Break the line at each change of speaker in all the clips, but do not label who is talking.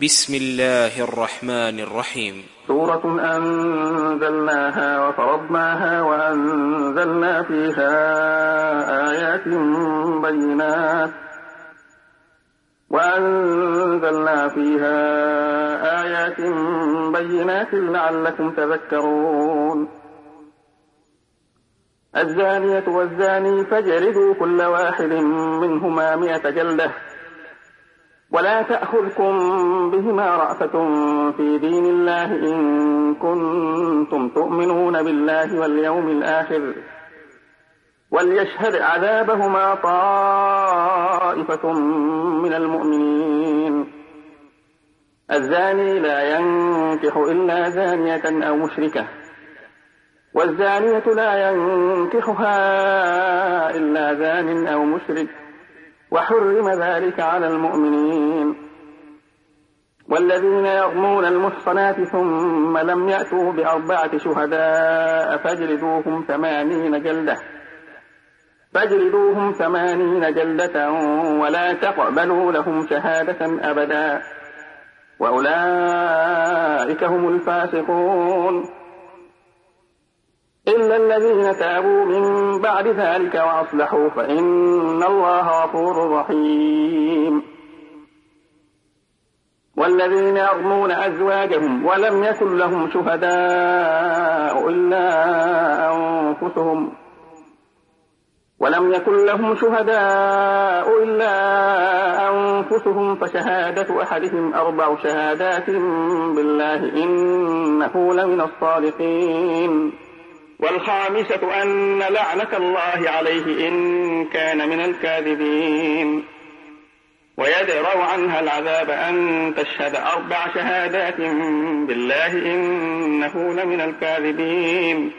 بسم الله الرحمن الرحيم.
سورة أنزلناها وفرضناها وأنزلنا فيها آيات بينات لعلكم تذكرون. الزانية والزاني فاجلدوا كل واحد منهما 100 جلدة، ولا تأخذكم بهما رأفة في دين الله إن كنتم تؤمنون بالله واليوم الآخر، وليشهد عذابهما طائفة من المؤمنين. الزاني لا ينكح إلا زانية أو مشركة، والزانية لا ينكحها إلا زان أو مشرك، وحرم ذلك على المؤمنين. والذين يرمون المحصنات ثم لم يأتوا ب4 شهداء فاجلدوهم 80 جلدة ولا تقبلوا لهم شهادة أبدا، وأولئك هم الفاسقون. إلا الذين تابوا من بعد ذلك وأصلحوا فإن الله غفور رحيم. والذين يرمون أزواجهم ولم يكن لهم شهداء إلا أنفسهم فشهادة أحدهم 4 شهادات بالله إنه لمن الصادقين. والخامسة أن لعنة الله عليه إن كان من الكاذبين. ويدرأ عنها العذاب أن تشهد 4 شهادات بالله إنه لمن الكاذبين.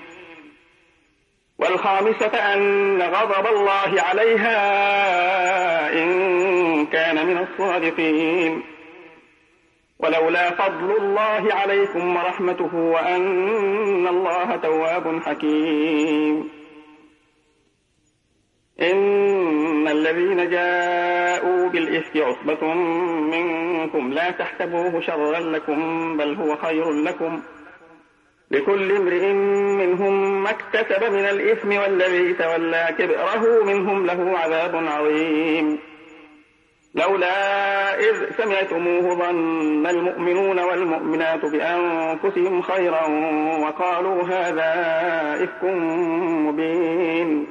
والخامسة أن غضب الله عليها إن كان من الصادقين. ولولا فضل الله عليكم ورحمته وأن الله تواب حكيم. إن الذين جاءوا بالإفك عصبة منكم لا تحسبوه شرا لكم بل هو خير لكم، لكل امرئ منهم ما اكتسب من الإثم والذي تولى كبره منهم له عذاب عظيم. لولا إذ سمعتموه ظن المؤمنون والمؤمنات بأنفسهم خيرا وقالوا هذا إفك مبين.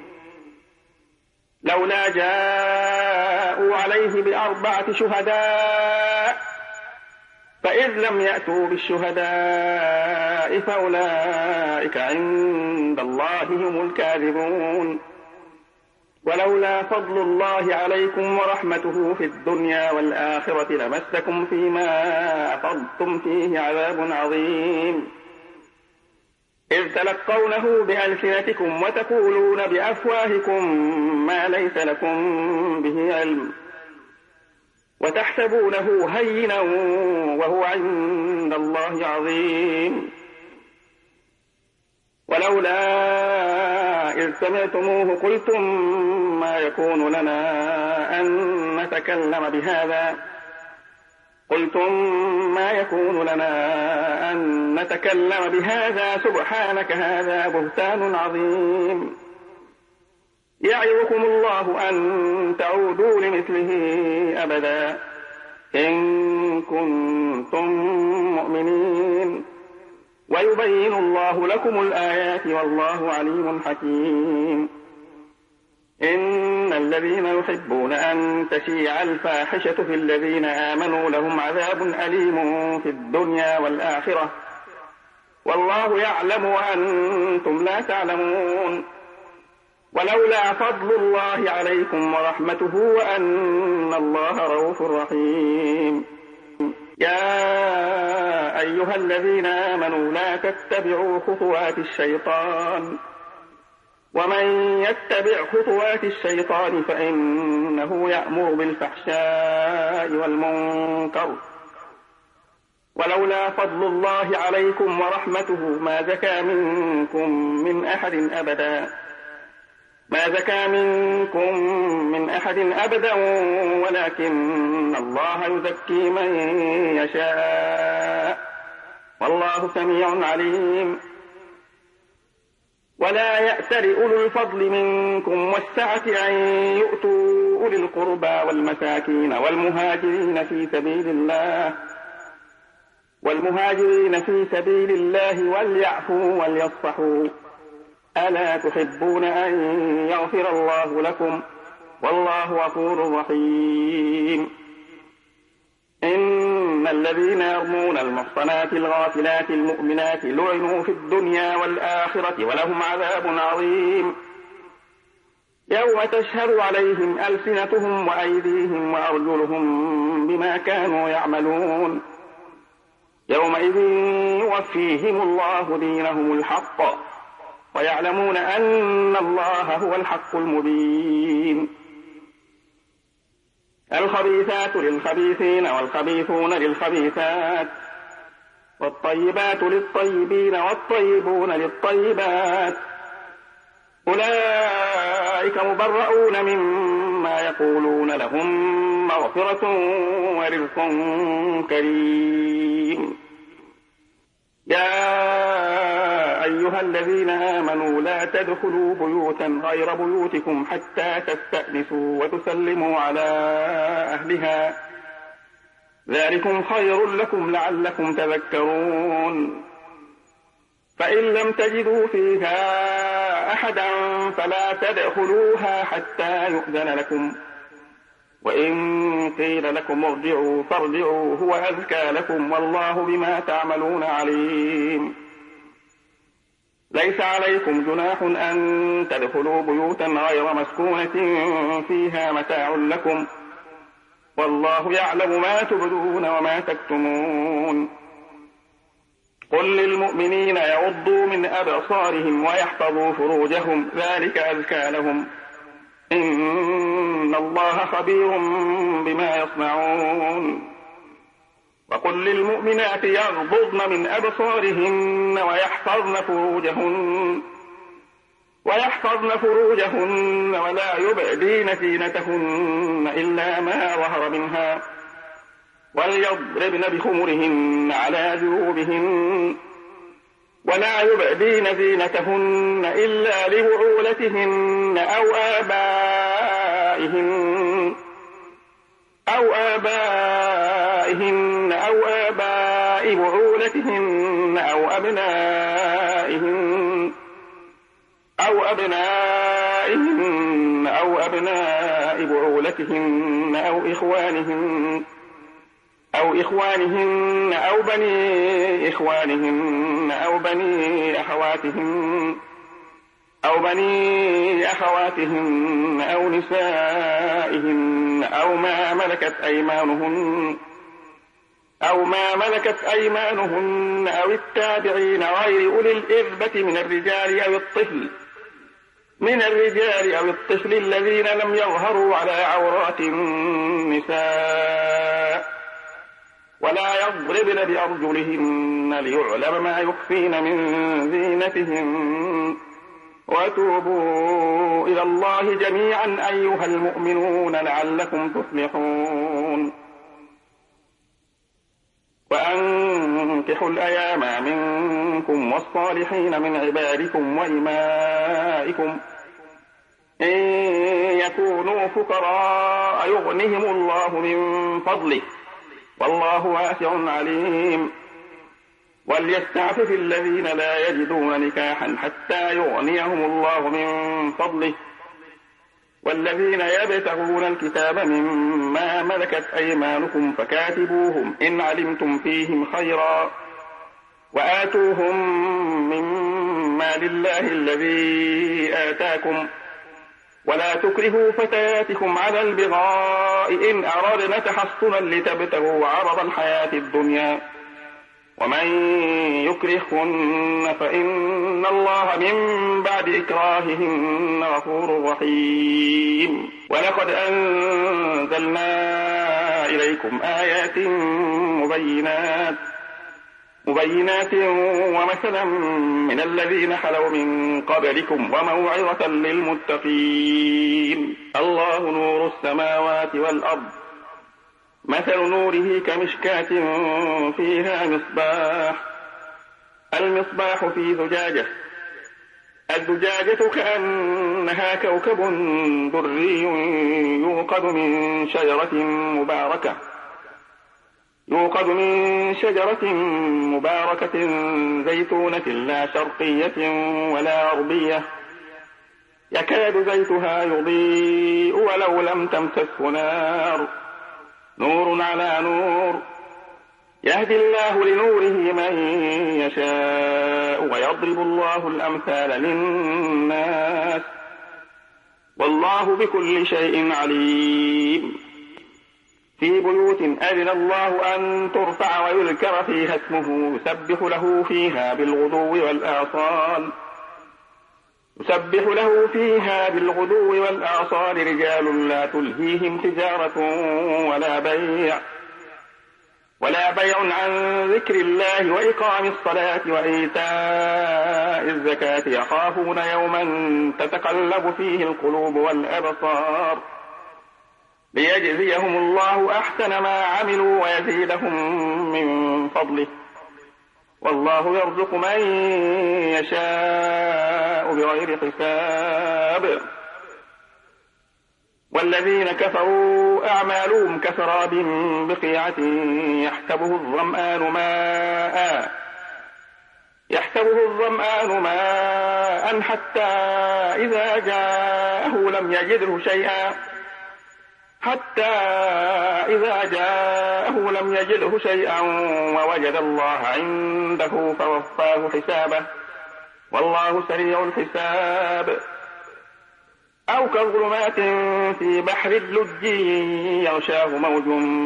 لولا جاءوا عليه ب4 شهداء فإذ لم يأتوا بالشهداء فأولئك عند الله هم الكاذبون. ولولا فضل الله عليكم ورحمته في الدنيا والآخرة لمسكم فيما أفضتم فيه عذاب عظيم. إذ تلقونه بألسنتكم وتقولون بأفواهكم ما ليس لكم به علم، وتحسبونه هينا وهو عند الله عظيم. ولولا إذ سمعتموه قلتم ما يكون لنا أن نتكلم بهذا سبحانك هذا بهتان عظيم. يعظكم الله أن تعودوا لمثله أبدا إن كنتم مؤمنين، ويبين الله لكم الآيات والله عليم حكيم. إن الذين يحبون أن تشيع الفاحشة في الذين آمنوا لهم عذاب أليم في الدنيا والآخرة والله يعلم وأنتم لا تعلمون. ولولا فضل الله عليكم ورحمته وأن الله رؤوف رحيم. يا أيها الذين آمنوا لا تتبعوا خطوات الشيطان، ومن يتبع خطوات الشيطان فإنه يأمر بالفحشاء والمنكر. ولولا فضل الله عليكم ورحمته ما زكى منكم من أحد أبدا، ما زكى منكم من أحد أبدا ولكن الله يزكي من يشاء والله سميع عليم. ولا يأتل أولو الفضل منكم والسعة أن يؤتوا أولي القربى والمساكين والمهاجرين في سبيل الله وليعفوا وليصفحوا ألا تحبون أن يغفر الله لكم والله غفور رحيم. إن الذين يرمون المحصنات الغافلات المؤمنات لعنوا في الدنيا والآخرة ولهم عذاب عظيم يوم تشهد عليهم ألسنتهم وأيديهم وأرجلهم بما كانوا يعملون يومئذ يوفيهم الله دينهم الحق ويعلمون أن الله هو الحق المبين. الخبيثات للخبيثين والخبيثون للخبيثات والطيبات للطيبين والطيبون للطيبات أولئك مبرؤون مما يقولون لهم مغفرة ورزق كريم. يا أيها الذين آمنوا لا تدخلوا بيوتا غير بيوتكم حتى تستأنسوا وتسلموا على أهلها ذلكم خير لكم لعلكم تذكرون. فإن لم تجدوا فيها أحدا فلا تدخلوها حتى يؤذن لكم وإن قيل لكم ارجعوا فارجعوا هو أزكى لكم والله بما تعملون عليم. ليس عليكم جناح أن تدخلوا بيوتا غير مسكونة فيها متاع لكم والله يعلم ما تبدون وما تكتمون. قل للمؤمنين يغضوا من أبصارهم ويحفظوا فروجهم ذلك أزكى لهم إن الله خبير بما يصنعون. وقل للمؤمنات يغضضن من أبصارهن ويحفظن فروجهن ولا يبدين زينتهن إلا ما ظهر منها وليضربن بخمرهن على جيوبهن ولا يبدين زينتهن إلا لبعولتهن أو آبائهن أو آباء بعولتهن أو أبناء بعولتهن أو إخوانهن أو بني إخوانهن أو بني أخواتهن أو نسائهن أو ما ملكت أيمانهن أو التابعين غير أولي الإربة من الرجال أو الطفل الذين لم يظهروا على عورات النساء ولا يضربن بأرجلهن ليعلم ما يخفين من زينتهن وتوبوا إلى الله جميعا أيها المؤمنون لعلكم تفلحون. وأنكحوا الأيام منكم والصالحين من عبادكم وإمائكم إن يكونوا فقراء يغنهم الله من فضله والله واسع عليم. وليستعفف الذين لا يجدون نكاحا حتى يغنيهم الله من فضله والذين يبتغون الكتاب مما ملكت أيمانكم فكاتبوهم إن علمتم فيهم خيرا وآتوهم مما لله الذي آتاكم ولا تكرهوا فتياتكم على البغاء إن أردنا تحصنا لتبتغوا عرض الحياة الدنيا ومن يكرهن فإن الله من بعد إكراههن غفور رحيم. ولقد أنزلنا إليكم آيات مبينات مبينات ومثلا من الذين خلوا من قبلكم وموعظة للمتقين. الله نور السماوات والأرض، مثل نوره كمشكاة فيها مصباح، المصباح في زجاجة، الزجاجة كأنها كوكب دري يوقد من شجرة مباركة زيتونة لا شرقية ولا غربية، يكاد زيتها يضيء ولو لم تمسسه نار، نور على نور، يهدي الله لنوره من يشاء ويضرب الله الأمثال للناس، والله بكل شيء عليم. في بيوت أذن الله أن ترفع ويذكر فيها اسمه يسبح له فيها بالغدو والآصال رجال لا تلهيهم تجارة ولا بيع عن ذكر الله وإقام الصلاة وإيتاء الزكاة يخافون يوما تتقلب فيه القلوب والأبصار، ليجزيهم الله أحسن ما عملوا ويزيدهم من فضله، والله يرزق من يشاء بغير حساب. والذين كفروا أعمالهم كسراب بقيعة يحسبه الظمآن ماء حتى إذا جاءه لم يجده شيئا ووجد الله عنده فوفاه حسابه، والله سريع الحساب. أو كظلمات في بحر اللج يغشاه موج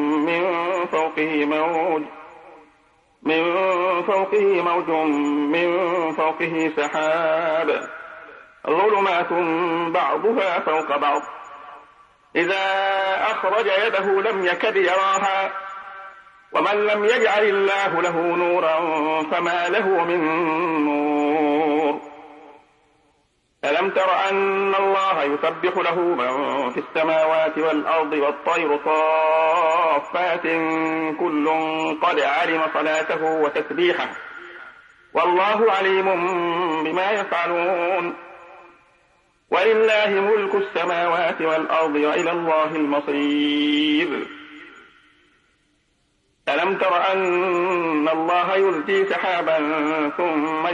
من فوقه سحاب، ظلمات بعضها فوق بعض، إذا أخرج يده لم يكد يراها، ومن لم يجعل الله له نورا فما له من نور. ألم تر أن الله يسبح له من في السماوات والأرض والطير صافات كل قد علم صلاته وتسبيحه، والله عليم بما يفعلون. ولله ملك السماوات والأرض وإلى الله المصير. ألم تر أن الله يزجي سحابا ثم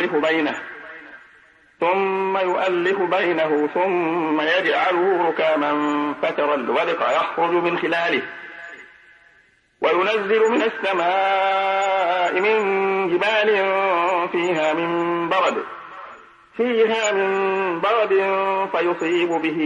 يؤلف بينه ثم يجعله ركاما فترى الودق يخرج من خلاله، وينزل من السماء من جبال فيها من برد فيصيب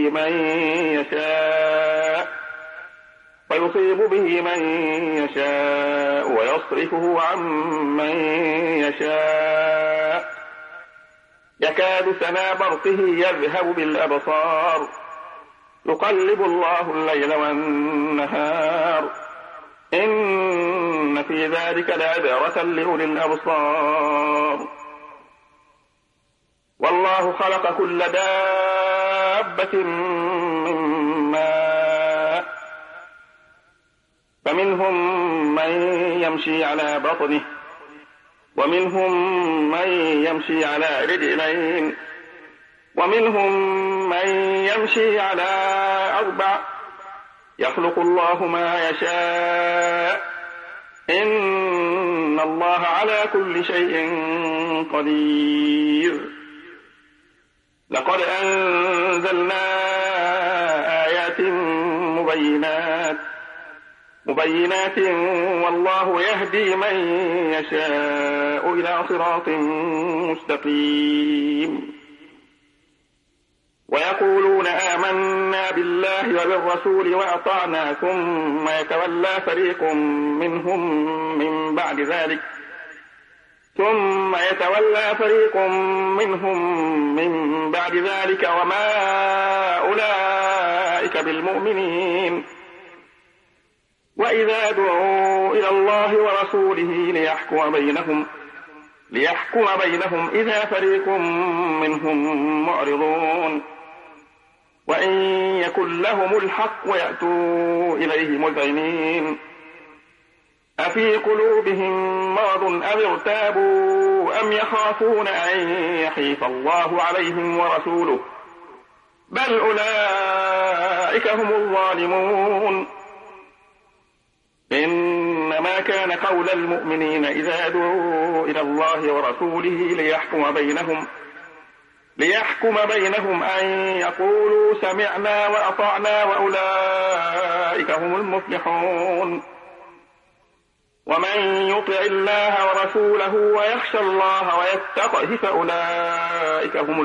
به من يشاء ويصرفه عن من يشاء، يكاد سنا برقه يذهب بالأبصار، يقلب الله الليل والنهار، إن في ذلك لعبرة لأولي الأبصار. والله خلق كل دابة من ماء، فمنهم من يمشي على بطنه، ومنهم من يمشي على رجلين، ومنهم من يمشي على أربع، يخلق الله ما يشاء، إن الله على كل شيء قدير. لقد أنزلنا آيات مبينات والله يهدي من يشاء إلى صراط مستقيم. ويقولون آمنا بالله وبالرسول وأطعنا ثم يتولى فريق منهم من بعد ذلك وما أولئك بالمؤمنين. وإذا دعوا إلى الله ورسوله ليحكم بينهم إذا فريق منهم معرضون وإن يكن لهم الحق ويأتوا إليه مذعنين أفي قلوبهم مرض أم ارتابوا أم يخافون أن يحيف الله عليهم ورسوله بل أولئك هم الظالمون إنما كان قول المؤمنين إذا دعوا إلى الله ورسوله ليحكم بينهم أن يقولوا سمعنا وأطعنا وأولئك هم المفلحون ومن يطع الله ورسوله ويخشى الله ويتقه فأولئك هم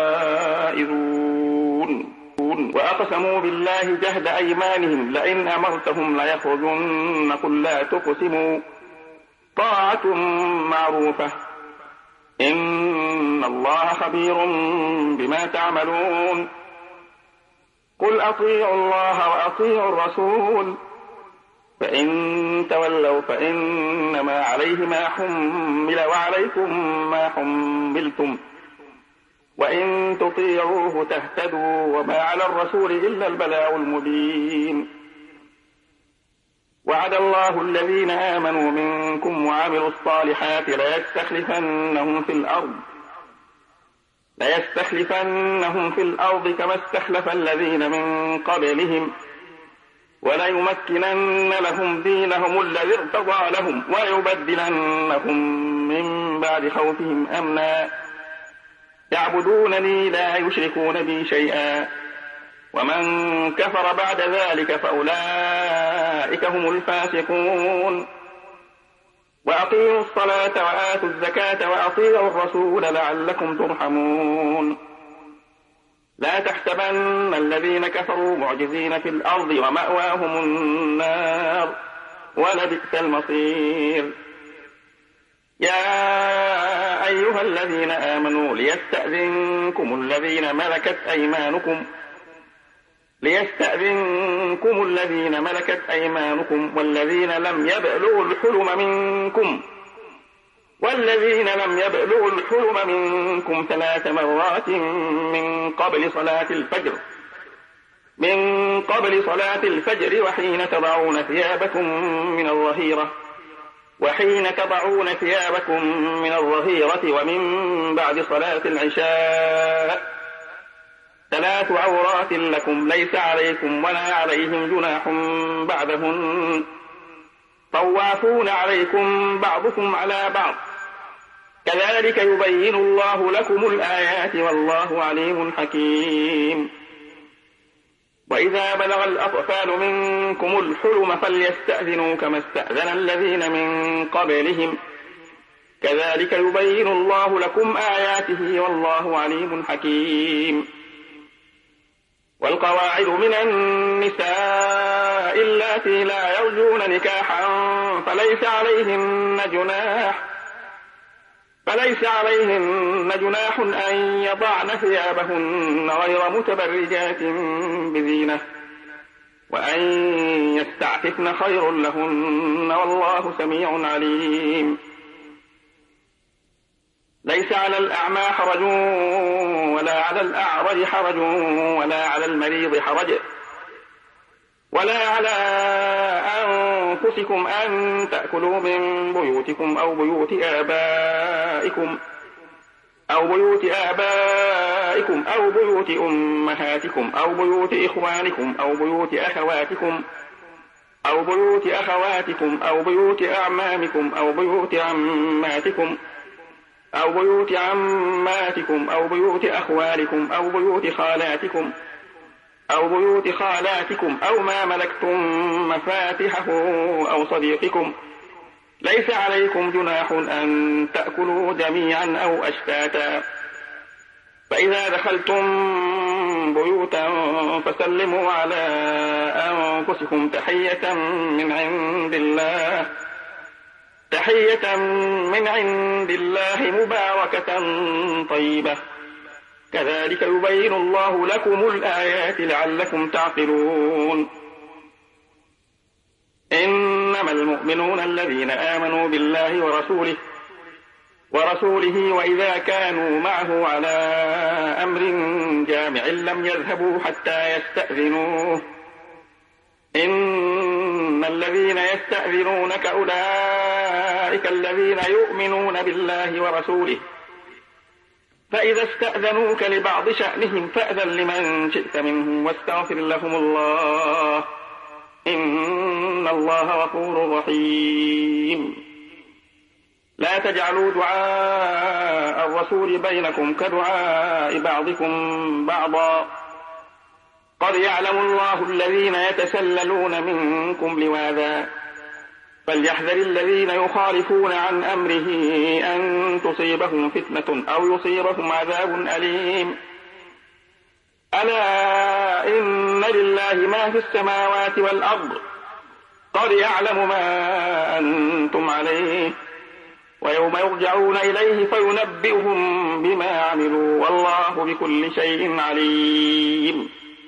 الفائزون وأقسموا بالله جهد أيمانهم لئن أمرتهم ليخرجن قل لا تقسموا طاعة معروفة إن الله خبير بما تعملون قل أطيعوا الله وأطيعوا الرسول فإن تولوا فإنما عليه ما حمل وعليكم ما حملتم وإن تطيعوه تهتدوا وما على الرسول إلا البلاغ المبين وعد الله الذين آمنوا منكم وعملوا الصالحات ليستخلفنهم في الأرض كما استخلف الذين من قبلهم وليمكنن لهم دينهم الذي ارتضى لهم وليبدلنهم من بعد خوفهم أمنا يعبدونني لا يشركون بي شيئا ومن كفر بعد ذلك فأولئك هم الفاسقون وأقيموا الصلاة وآتوا الزكاة وأطيعوا الرسول لعلكم ترحمون لا تحسبن الذين كفروا معجزين في الأرض ومأواهم النار ولبئس المصير يا أيها الذين آمنوا ليستأذنكم الذين ملكت أيمانكم والذين لم يبلغوا الحلم منكم 3 مرات من قبل صلاة الفجر وحين تضعون ثيابكم من الظهيرة ومن بعد صلاة العشاء 3 عورات لكم ليس عليكم ولا عليهم جناح بعدهن طوافون عليكم بعضكم على بعض كذلك يبين الله لكم الآيات والله عليم حكيم وإذا بلغ الأطفال منكم الحلم فليستأذنوا كما استأذن الذين من قبلهم كذلك يبين الله لكم آياته والله عليم حكيم والقواعد من النساء اللاتي لا يرجون نكاحا فليس عليهن جناح أن يضعن ثيابهن غير متبرجات بزينة وأن يستعففن خير لهن والله سميع عليم ليس على الأعمى حرج ولا على الأعرج حرج ولا على المريض حرج ولا على أنفسكم أن تأكلوا من بيوتكم أو بيوت آبائكم أو بيوت أمهاتكم أو بيوت إخوانكم أو بيوت أخواتكم أو بيوت أعمامكم أو بيوت عماتكم أو بيوت عماتكم أو بيوت أخوالكم أو بيوت خالاتكم أو ما ملكتم مفاتحه أو صديقكم ليس عليكم جناح أن تأكلوا جميعا أو أشتاتا فإذا دخلتم بيوتا فسلموا على أنفسكم تحية من عند الله مباركة طيبة كذلك يبين الله لكم الآيات لعلكم تعقلون إنما المؤمنون الذين آمنوا بالله ورسوله وإذا كانوا معه على أمر جامع لم يذهبوا حتى يستأذنوه إن الذين يستأذنونك أولئك الذين يؤمنون بالله ورسوله فإذا استأذنوك لبعض شأنهم فأذن لمن شئت منهم واستغفر لهم الله إن الله غفور رحيم لا تجعلوا دعاء الرسول بينكم كدعاء بعضكم بعضا قد يعلم الله الذين يتسللون منكم لواذا فليحذر الذين يخالفون عن أمره أن تصيبهم فتنة أو يصيبهم عذاب أليم ألا إن لله ما في السماوات والأرض قد يعلم ما أنتم عليه ويوم يرجعون إليه فينبئهم بما عملوا والله بكل شيء عليم